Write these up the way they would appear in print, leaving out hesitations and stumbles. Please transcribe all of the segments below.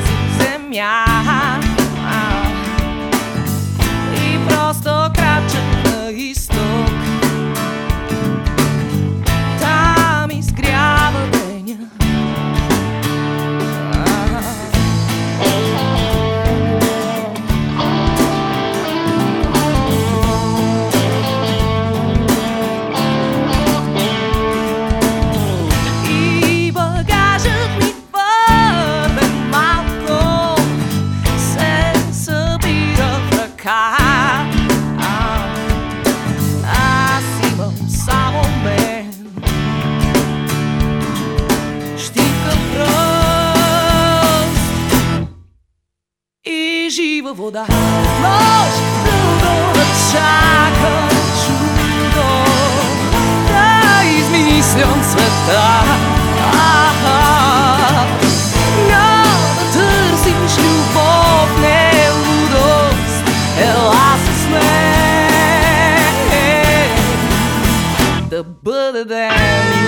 тази земя. И просто крача на изток, там изгрява деня. И багажът ми твърде малко се събира в ръка. Аз имам само мен, щипка пръст и жива вода. Може дълго да чакам чудо, да измислям света. Няма да търсиш любов, не лудост, ела с мен да бъдем.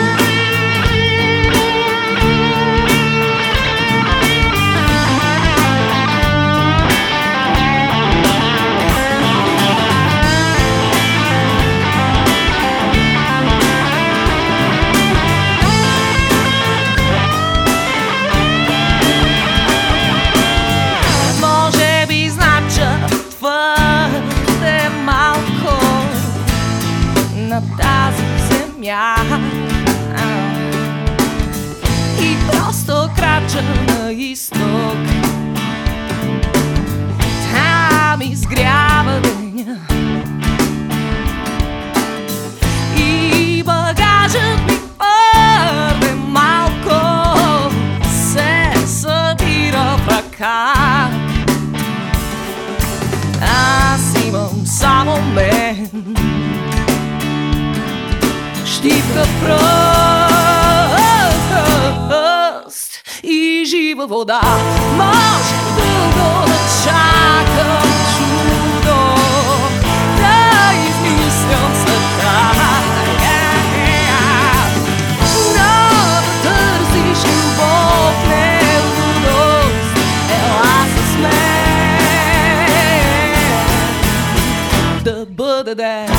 Може би знача твърде малко на тази земя, и просто крача на изток, там изгрява деня. И багажът ми твърде малко се събира в ръка. Аз имам само мен, щипка пръст и жива вода. Може дълго да чакам чудо, да измислям света. Но да търсиш любов, не лудост, ела с мен да бъдем.